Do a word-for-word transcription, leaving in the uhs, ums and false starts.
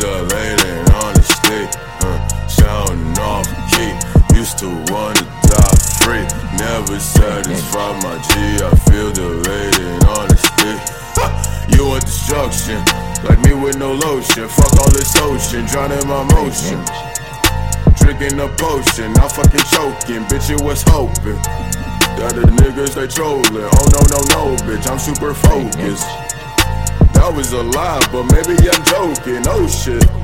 the lady on the stick, uh, sounding off key. Used to wanna die free, never satisfied my G. I feel the lady on the stick. You want destruction, like me with no lotion. Fuck all this ocean, drowning my motion. Drinking a potion, I'm fucking choking. Bitch, you was hoping that the niggas they trolling. Oh no, no, no, bitch, I'm super focused. That was a lie, but maybe I'm joking. Oh shit.